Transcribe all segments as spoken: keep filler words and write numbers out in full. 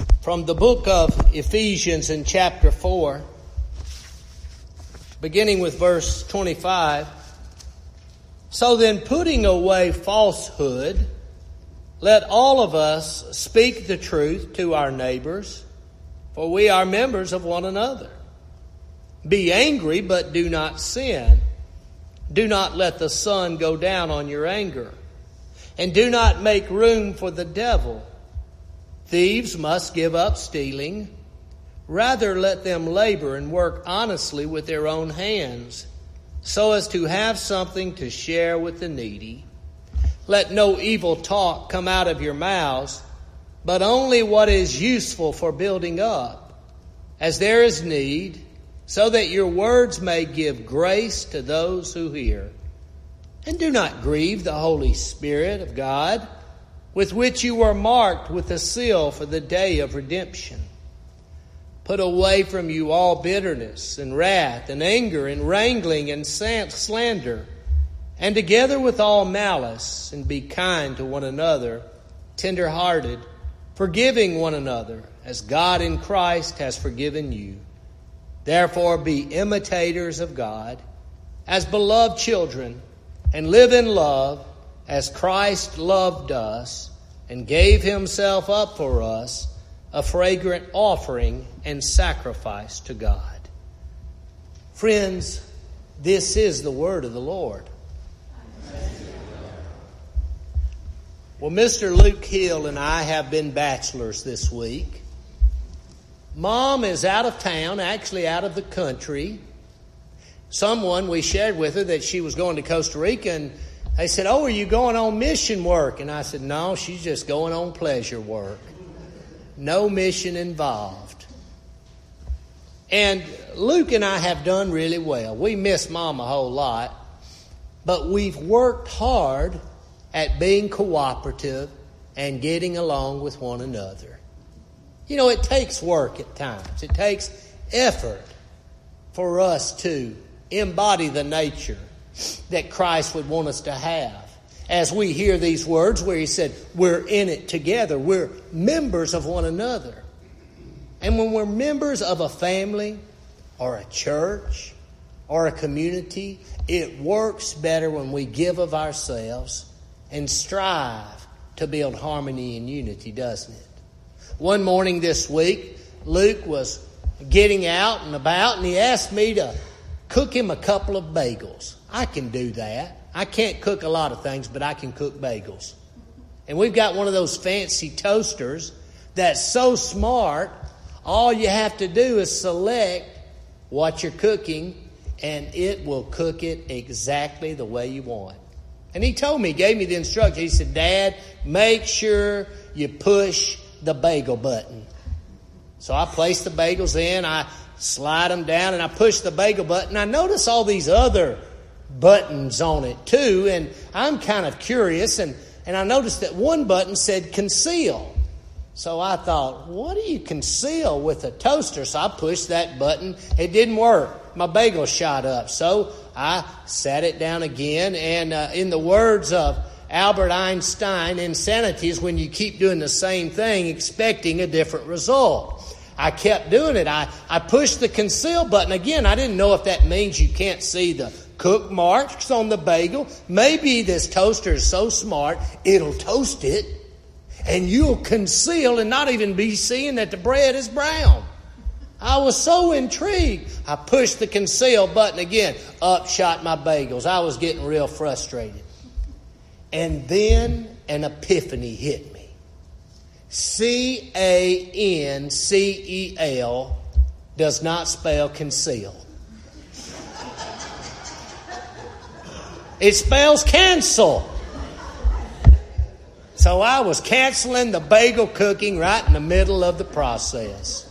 From the book of Ephesians in chapter four, beginning with verse twenty-five. So then, putting away falsehood, let all of us speak the truth to our neighbors, for we are members of one another. Be angry, but do not sin. Do not let the sun go down on your anger, and do not make room for the devil. Thieves must give up stealing. Rather, let them labor and work honestly with their own hands, so as to have something to share with the needy. Let no evil talk come out of your mouths, but only what is useful for building up, as there is need, so that your words may give grace to those who hear. And do not grieve the Holy Spirit of God, with which you were marked with a seal for the day of redemption. Put away from you all bitterness and wrath and anger and wrangling and slander, and together with all malice, and be kind to one another, tender-hearted, forgiving one another, as God in Christ has forgiven you. Therefore be imitators of God, as beloved children, and live in love, as Christ loved us and gave himself up for us, a fragrant offering and sacrifice to God. Friends, this is the word of the Lord. Well, Mister Luke Hill and I have been bachelors this week. Mom is out of town, actually out of the country. Someone, we shared with her that she was going to Costa Rica, and they said, "Oh, are you going on mission work?" And I said, "No, she's just going on pleasure work. No mission involved." And Luke and I have done really well. We miss Mom a whole lot, but we've worked hard at being cooperative and getting along with one another. You know, it takes work at times. It takes effort for us to embody the nature that Christ would want us to have. As we hear these words where he said, we're in it together. We're members of one another. And when we're members of a family or a church or a community, it works better when we give of ourselves and strive to build harmony and unity, doesn't it? One morning this week, Luke was getting out and about, and he asked me to cook him a couple of bagels. I can do that. I can't cook a lot of things, but I can cook bagels. And we've got one of those fancy toasters that's so smart, all you have to do is select what you're cooking, and it will cook it exactly the way you want. And he told me, gave me the instructions. He said, "Dad, make sure you push the bagel button." So I place the bagels in, I slide them down, and I push the bagel button. I notice all these other buttons on it too, and I'm kind of curious, and, and I noticed that one button said conceal. So I thought, what do you conceal with a toaster? So I pushed that button. It didn't work. My bagel shot up. So I sat it down again, and uh, in the words of Albert Einstein, insanity is when you keep doing the same thing expecting a different result. I kept doing it. I, I pushed the conceal button again. I didn't know if that means you can't see the cook marks on the bagel. Maybe this toaster is so smart, it'll toast it, and you'll conceal and not even be seeing that the bread is brown. I was so intrigued. I pushed the conceal button again. Up shot my bagels. I was getting real frustrated. And then an epiphany hit me. C A N C E L does not spell conceal. It spells cancel. So I was canceling the bagel cooking right in the middle of the process.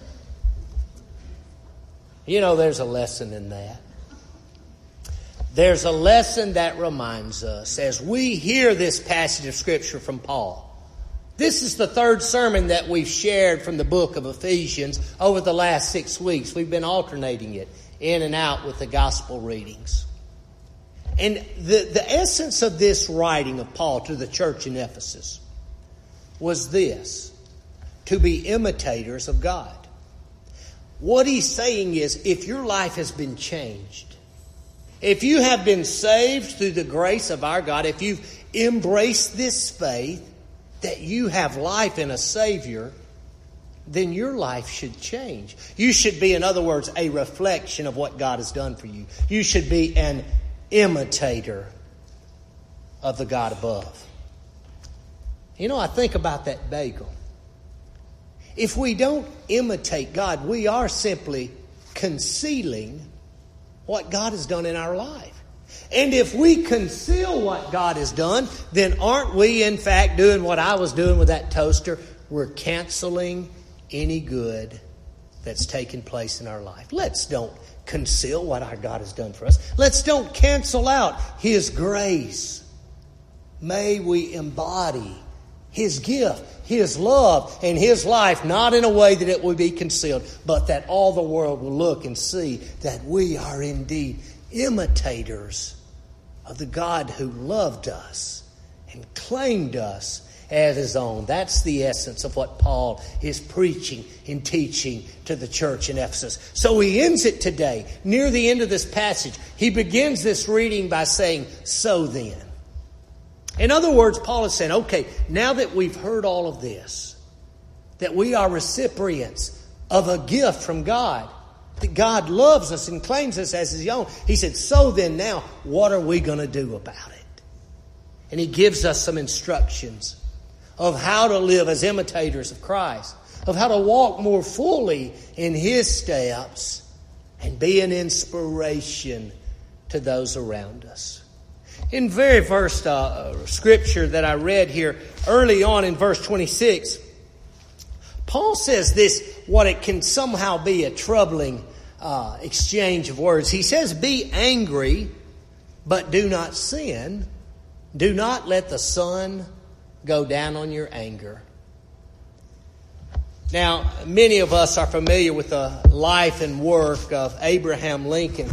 You know, there's a lesson in that. There's a lesson that reminds us as we hear this passage of Scripture from Paul. This is the third sermon that we've shared from the book of Ephesians over the last six weeks. We've been alternating it in and out with the gospel readings. And the, the essence of this writing of Paul to the church in Ephesus was this. to be imitators of God. What he's saying is, if your life has been changed, if you have been saved through the grace of our God, if you've embraced this faith, that you have life in a Savior, then your life should change. You should be, in other words, a reflection of what God has done for you. You should be an imitator of the God above. You know, I think about that bagel. If we don't imitate God, we are simply concealing what God has done in our life. And if we conceal what God has done, then aren't we in fact doing what I was doing with that toaster? We're canceling any good that's taken place in our life. Let's don't conceal what our God has done for us. Let's don't cancel out His grace. May we embody His gift, His love, and His life, not in a way that it will be concealed, but that all the world will look and see that we are indeed imitators of the God who loved us and claimed us as His own. That's the essence of what Paul is preaching and teaching to the church in Ephesus. So he ends it today. Near the end of this passage, he begins this reading by saying, "So then." In other words, Paul is saying, okay, now that we've heard all of this, that we are recipients of a gift from God, that God loves us and claims us as His own, he said, so then now, what are we going to do about it? And he gives us some instructions of how to live as imitators of Christ, of how to walk more fully in His steps and be an inspiration to those around us. In very first uh, scripture that I read here, early on in verse twenty-six, Paul says this, what it can somehow be a troubling uh, exchange of words. He says, "Be angry, but do not sin. Do not let the sun go down on your anger." Now, many of us are familiar with the life and work of Abraham Lincoln.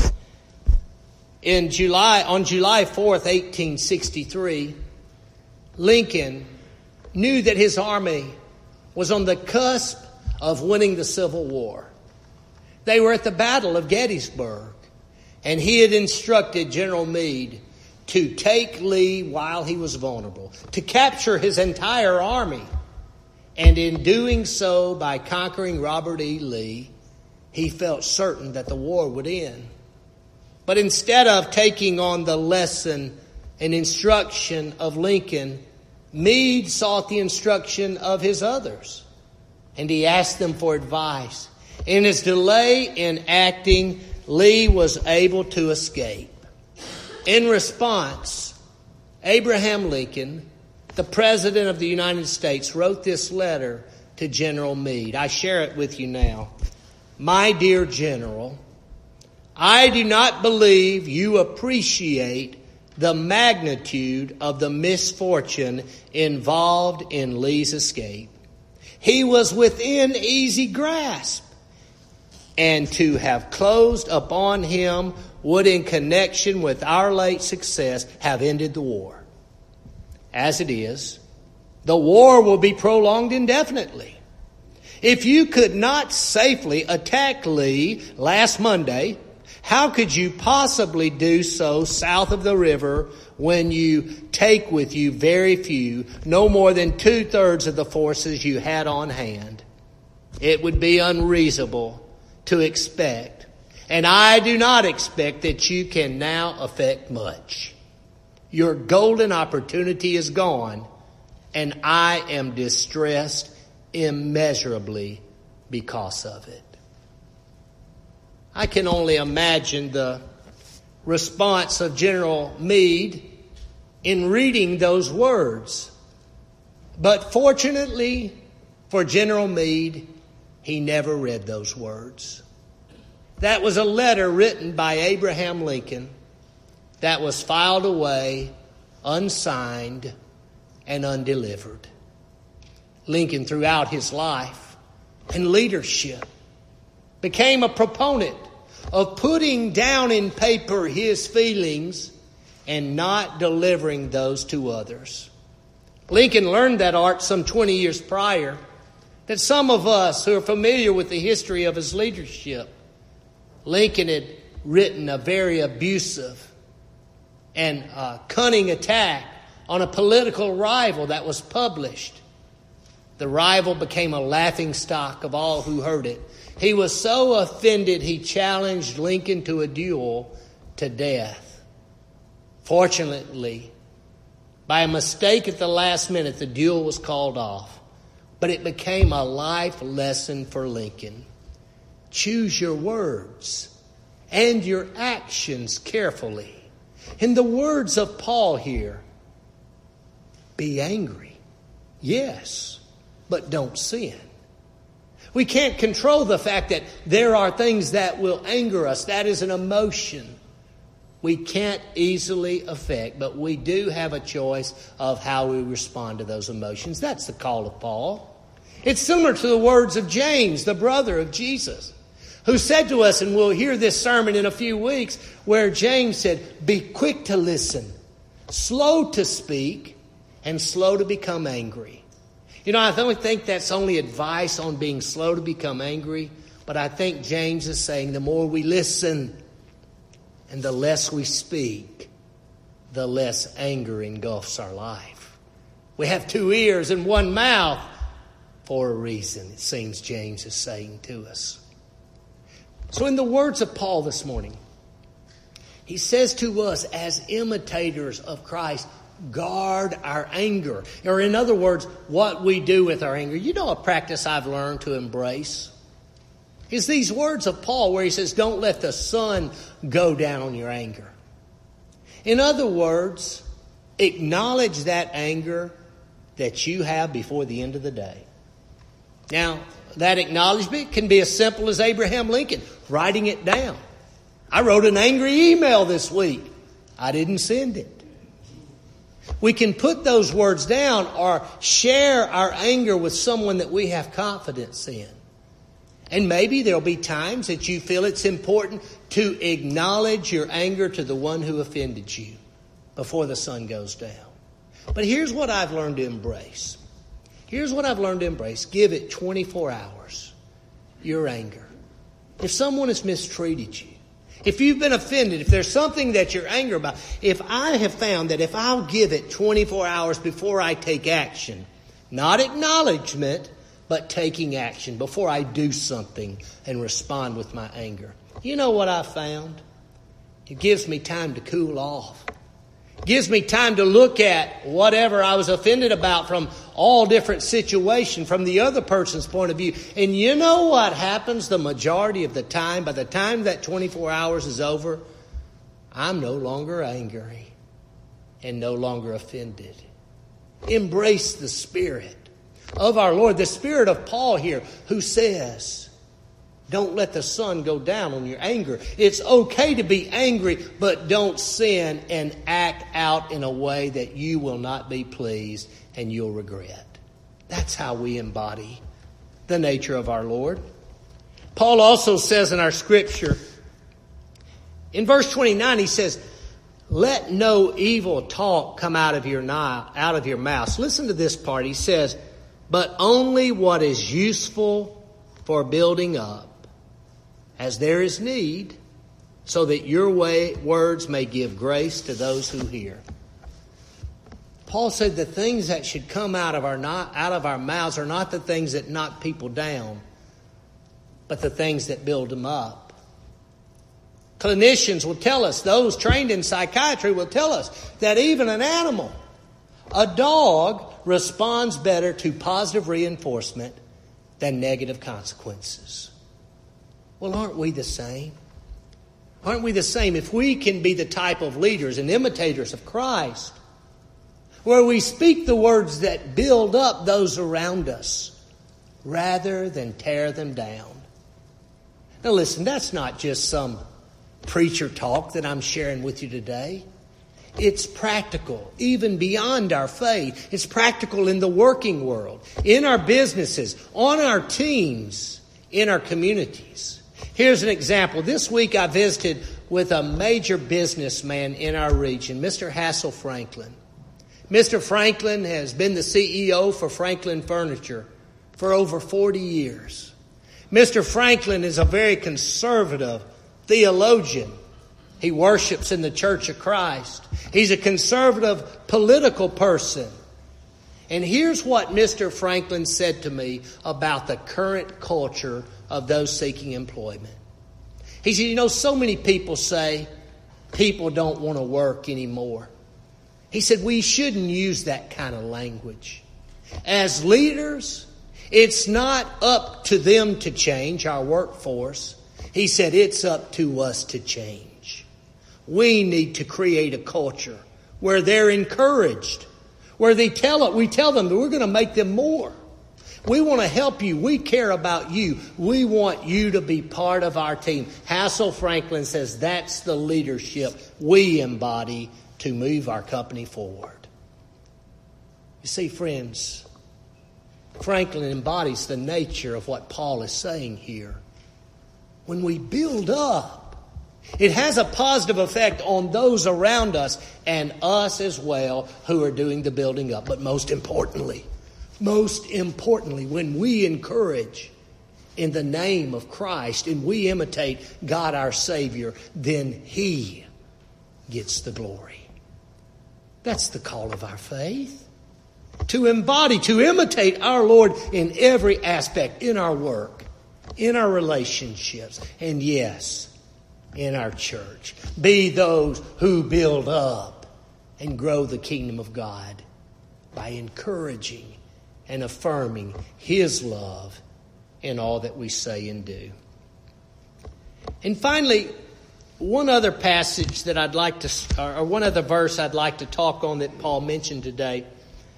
In July, on July fourth, eighteen sixty-three, Lincoln knew that his army was on the cusp of winning the Civil War. They were at the Battle of Gettysburg, and he had instructed General Meade to take Lee while he was vulnerable, to capture his entire army. And in doing so, by conquering Robert E. Lee, he felt certain that the war would end. But instead of taking on the lesson and instruction of Lincoln, Meade sought the instruction of his others, and he asked them for advice. In his delay in acting, Lee was able to escape. In response, Abraham Lincoln, the President of the United States, wrote this letter to General Meade. I share it with you now. "My dear General, I do not believe you appreciate the magnitude of the misfortune involved in Lee's escape. He was within easy grasp, and to have closed upon him would, in connection with our late success, have ended the war. As it is, the war will be prolonged indefinitely. If you could not safely attack Lee last Monday, how could you possibly do so south of the river when you take with you very few, no more than two-thirds of the forces you had on hand? It would be unreasonable to expect, and I do not expect, that you can now effect much. Your golden opportunity is gone, and I am distressed immeasurably because of it." I can only imagine the response of General Meade in reading those words. But fortunately for General Meade, he never read those words. That was a letter written by Abraham Lincoln that was filed away, unsigned, and undelivered. Lincoln, throughout his life and leadership, became a proponent of putting down in paper his feelings and not delivering those to others. Lincoln learned that art some twenty years prior that some of us who are familiar with the history of his leadership, Lincoln had written a very abusive and uh, cunning attack on a political rival that was published. The rival became a laughingstock of all who heard it. He was so offended he challenged Lincoln to a duel to death. Fortunately, by a mistake at the last minute, the duel was called off. But it became a life lesson for Lincoln. Choose your words and your actions carefully. In the words of Paul here, be angry, yes, but don't sin. We can't control the fact that there are things that will anger us. That is an emotion we can't easily affect, but we do have a choice of how we respond to those emotions. That's the call of Paul. It's similar to the words of James, the brother of Jesus, who said to us, and we'll hear this sermon in a few weeks, where James said, be quick to listen, slow to speak, and slow to become angry. You know, I don't think that's only advice on being slow to become angry, but I think James is saying the more we listen and the less we speak, the less anger engulfs our life. We have two ears and one mouth for a reason, it seems James is saying to us. So in the words of Paul this morning, he says to us as imitators of Christ, guard our anger. Or in other words, what we do with our anger. You know a practice I've learned to embrace is these words of Paul where he says, don't let the sun go down on your anger. In other words, acknowledge that anger that you have before the end of the day. Now, that acknowledgement can be as simple as Abraham Lincoln writing it down. I wrote an angry email this week. I didn't send it. We can put those words down or share our anger with someone that we have confidence in. And maybe there'll be times that you feel it's important to acknowledge your anger to the one who offended you before the sun goes down. But here's what I've learned to embrace. Here's what I've learned to embrace. Give it twenty-four hours, your anger. If someone has mistreated you, if you've been offended, if there's something that you're angry about, if I have found that if I'll give it twenty-four hours before I take action, not acknowledgement, but taking action, before I do something and respond with my anger. You know what I found? It gives me time to cool off. It gives me time to look at whatever I was offended about from all different situations, from the other person's point of view. And you know what happens the majority of the time? By the time that twenty-four hours is over, I'm no longer angry and no longer offended. Embrace the Spirit of our Lord, the Spirit of Paul here, who says, don't let the sun go down on your anger. It's okay to be angry, but don't sin and act out in a way that you will not be pleased and you'll regret. That's how we embody the nature of our Lord. Paul also says in our scripture, in verse twenty-nine, he says, let no evil talk come out of your out of your mouth. Listen to this part. He says, but only what is useful for building up, as there is need, so that your way, words may give grace to those who hear. Paul said the things that should come out of our not, out of our mouths are not the things that knock people down, but the things that build them up. Clinicians will tell us, those trained in psychiatry will tell us that even an animal, a dog, responds better to positive reinforcement than negative consequences. Well, aren't we the same? Aren't we the same? If we can be the type of leaders and imitators of Christ, where we speak the words that build up those around us rather than tear them down. Now listen, that's not just some preacher talk that I'm sharing with you today. It's practical, even beyond our faith. It's practical in the working world, in our businesses, on our teams, in our communities. Here's an example. This week I visited with a major businessman in our region, Mister Hassel Franklin. Mister Franklin has been the C E O for Franklin Furniture for over forty years. Mister Franklin is a very conservative theologian. He worships in the Church of Christ. He's a conservative political person. And here's what Mister Franklin said to me about the current culture of those seeking employment. He said, you know, so many people say people don't want to work anymore. He said, we shouldn't use that kind of language. As leaders, it's not up to them to change our workforce. He said, it's up to us to change. We need to create a culture where they're encouraged, where they tell it, we tell them that we're going to make them more. We want to help you. We care about you. We want you to be part of our team. Hassel Franklin says that's the leadership we embody to move our company forward. You see, friends, Franklin embodies the nature of what Paul is saying here. When we build up, it has a positive effect on those around us and us as well who are doing the building up. But most importantly, most importantly, when we encourage in the name of Christ and we imitate God our Savior, then He gets the glory. That's the call of our faith. To embody, to imitate our Lord in every aspect, in our work, in our relationships, and yes, in our church. Be those who build up and grow the kingdom of God by encouraging and affirming His love in all that we say and do. And finally, one other passage that I'd like to, or one other verse I'd like to talk on that Paul mentioned today.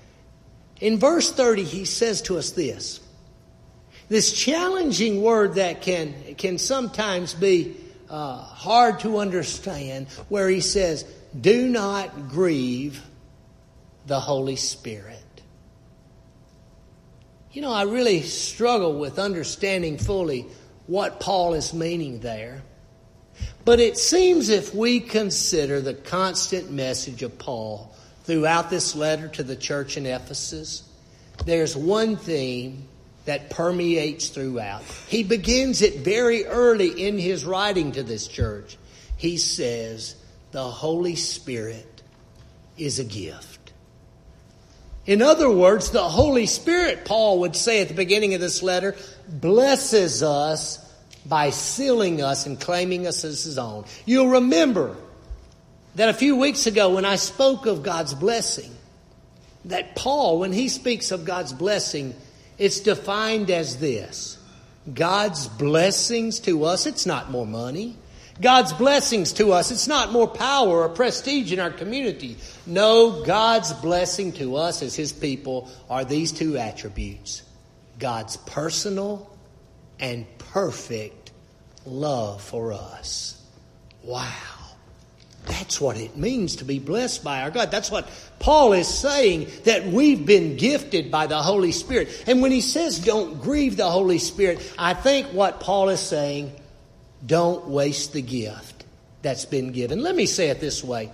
In verse thirty, he says to us this, this challenging word that can, can sometimes be uh, hard to understand, where he says, do not grieve the Holy Spirit. You know, I really struggle with understanding fully what Paul is meaning there. But it seems if we consider the constant message of Paul throughout this letter to the church in Ephesus, there's one theme that permeates throughout. He begins it very early in his writing to this church. He says, the Holy Spirit is a gift. In other words, the Holy Spirit, Paul would say at the beginning of this letter, blesses us by sealing us and claiming us as His own. You'll remember that a few weeks ago when I spoke of God's blessing, that Paul, when he speaks of God's blessing, it's defined as this. God's blessings to us, it's not more money. God's blessings to us, it's not more power or prestige in our community. No, God's blessing to us as His people are these two attributes. God's personal and perfect love for us. Wow. That's what it means to be blessed by our God. That's what Paul is saying, that we've been gifted by the Holy Spirit. And when he says don't grieve the Holy Spirit, I think what Paul is saying, don't waste the gift that's been given. Let me say it this way.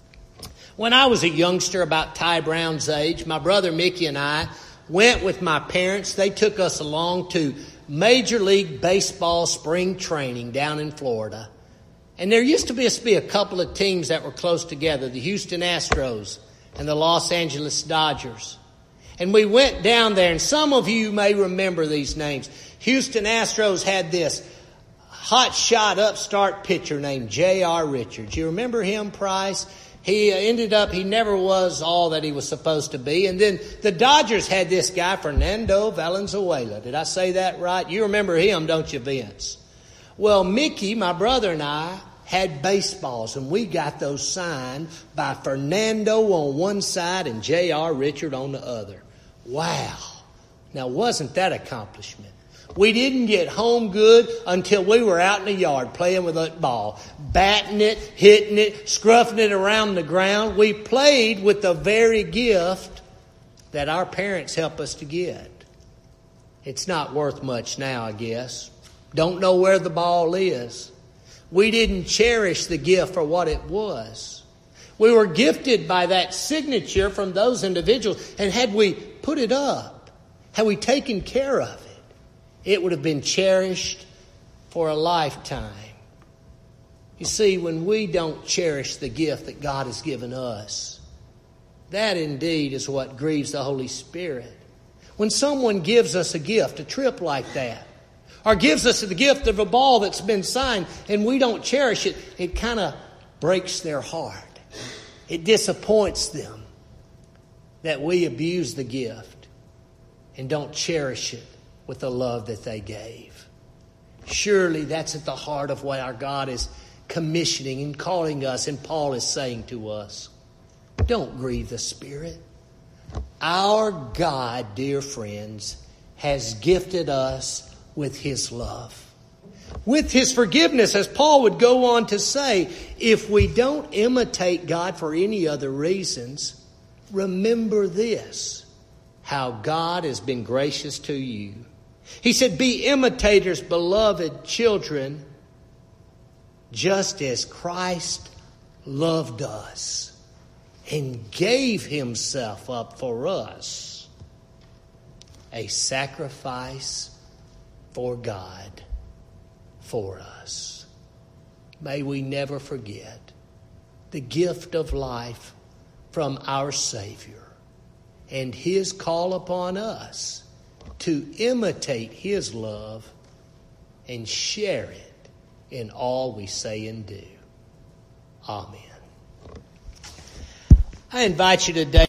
When I was a youngster, about Ty Brown's age, my brother Mickey and I went with my parents. They took us along to Major League Baseball spring training down in Florida. And there used to be, be a couple of teams that were close together, the Houston Astros and the Los Angeles Dodgers. And we went down there, and some of you may remember these names. Houston Astros had this hot shot upstart pitcher named J R Richards. You remember him, Price? He ended up, he never was all that he was supposed to be. And then the Dodgers had this guy, Fernando Valenzuela. Did I say that right? You remember him, don't you, Vince? Well, Mickey, my brother, and I had baseballs, and we got those signed by Fernando on one side and J R Richard on the other. Wow. Now, wasn't that accomplishment? We didn't get home good until we were out in the yard playing with that ball, batting it, hitting it, scruffing it around the ground. We played with the very gift that our parents help us to get. It's not worth much now, I guess. Don't know where the ball is. We didn't cherish the gift for what it was. We were gifted by that signature from those individuals. And had we put it up, had we taken care of it, it would have been cherished for a lifetime. You see, when we don't cherish the gift that God has given us, that indeed is what grieves the Holy Spirit. When someone gives us a gift, a trip like that, or gives us the gift of a ball that's been signed, and we don't cherish it, it kind of breaks their heart. It disappoints them that we abuse the gift and don't cherish it with the love that they gave. Surely that's at the heart of what our God is commissioning and calling us, and Paul is saying to us, don't grieve the Spirit. Our God, dear friends, has gifted us with His love, with His forgiveness, as Paul would go on to say. If we don't imitate God for any other reasons, remember this, how God has been gracious to you. He said, be imitators, beloved children, just as Christ loved us and gave Himself up for us, a sacrifice for God, for us. May we never forget the gift of life from our Savior and His call upon us to imitate His love and share it in all we say and do. Amen. I invite you today